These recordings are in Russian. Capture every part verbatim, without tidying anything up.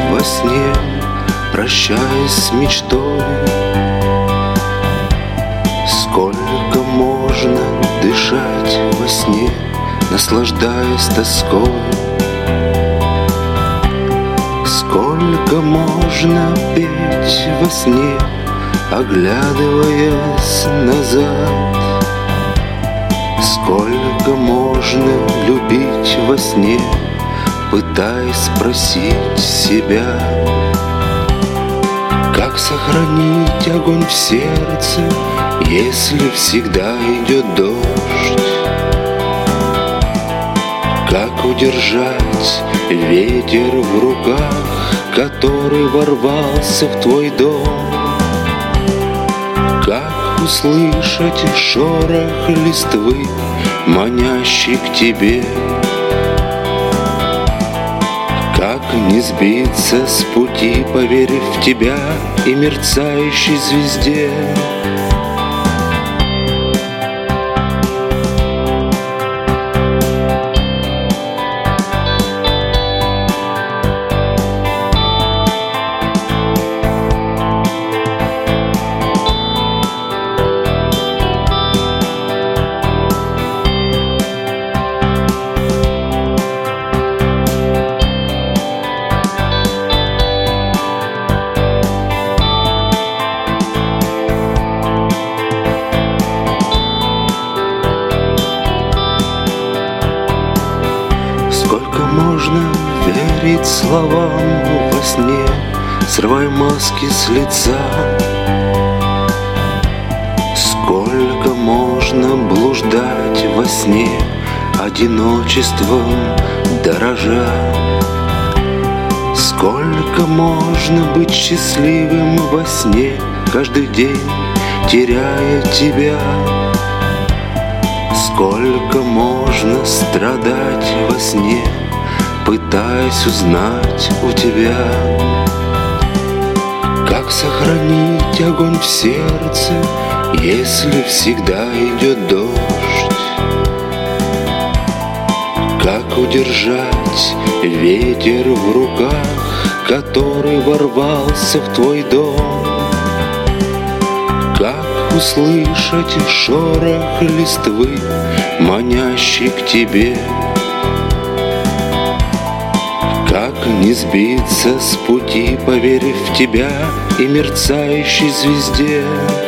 во сне, прощаясь с мечтой. Сколько можно дышать во сне, наслаждаясь тоской? Сколько можно петь во сне, оглядываясь назад? Сколько можно любить во сне, пытаясь спросить себя? Как сохранить огонь в сердце, если всегда идет дождь? Как удержать ветер в руках, который ворвался в твой дом? Как услышать шорох листвы, манящий к тебе? Как не сбиться с пути, поверив в тебя и мерцающей звезде? Сколько можно верить словам во сне, срывая маски с лица? Сколько можно блуждать во сне, одиночеством дорожа? Сколько можно быть счастливым во сне, каждый день теряя тебя? Сколько можно страдать во сне, пытаясь узнать у тебя? Как сохранить огонь в сердце, если всегда идет дождь? Как удержать ветер в руках, который ворвался в твой дом? Как услышать шорох листвы, манящий к тебе? Как не сбиться с пути, поверив в тебя и мерцающей звезде?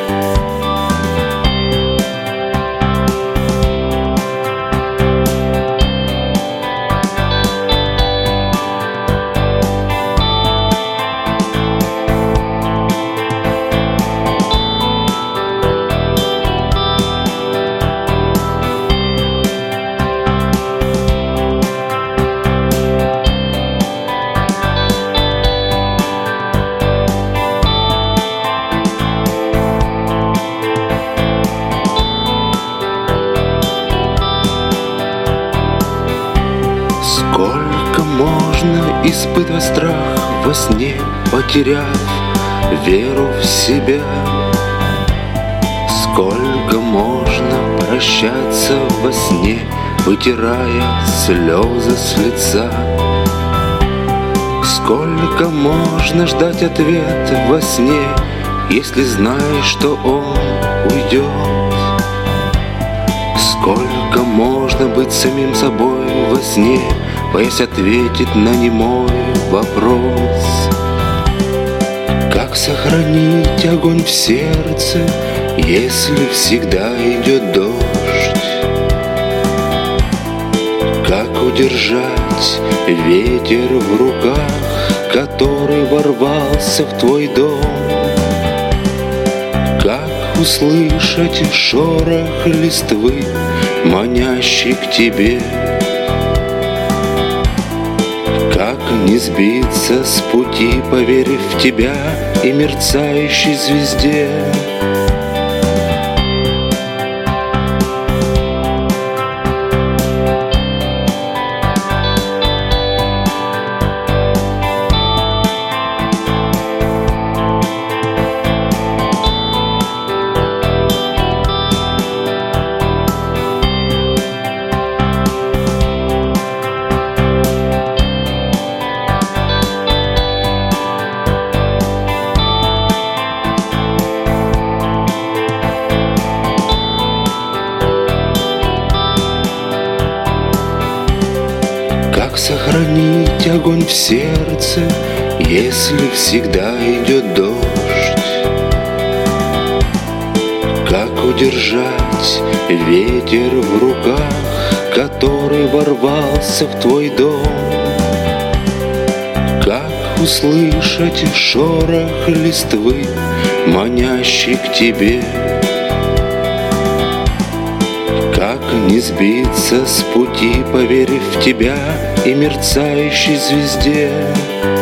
Сколько можно испытывать страх во сне, потеряв веру в себя? Сколько можно прощаться во сне, вытирая слезы с лица? Сколько можно ждать ответ во сне, если знаешь, что он уйдет? Сколько можно быть самим собой во сне, боясь ответить на немой вопрос? Как сохранить огонь в сердце, если всегда идет дождь? Как удержать ветер в руках, который ворвался в твой дом? Как услышать шорох листвы, манящий к тебе? Как не сбиться с пути, поверив в тебя и мерцающей звезде? сохранить огонь в сердце, если всегда идет дождь? Как удержать ветер в руках, который ворвался в твой дом? Как услышать шорох листвы, манящий к тебе? Как не сбиться с пути, поверив в тебя и мерцающей звезде?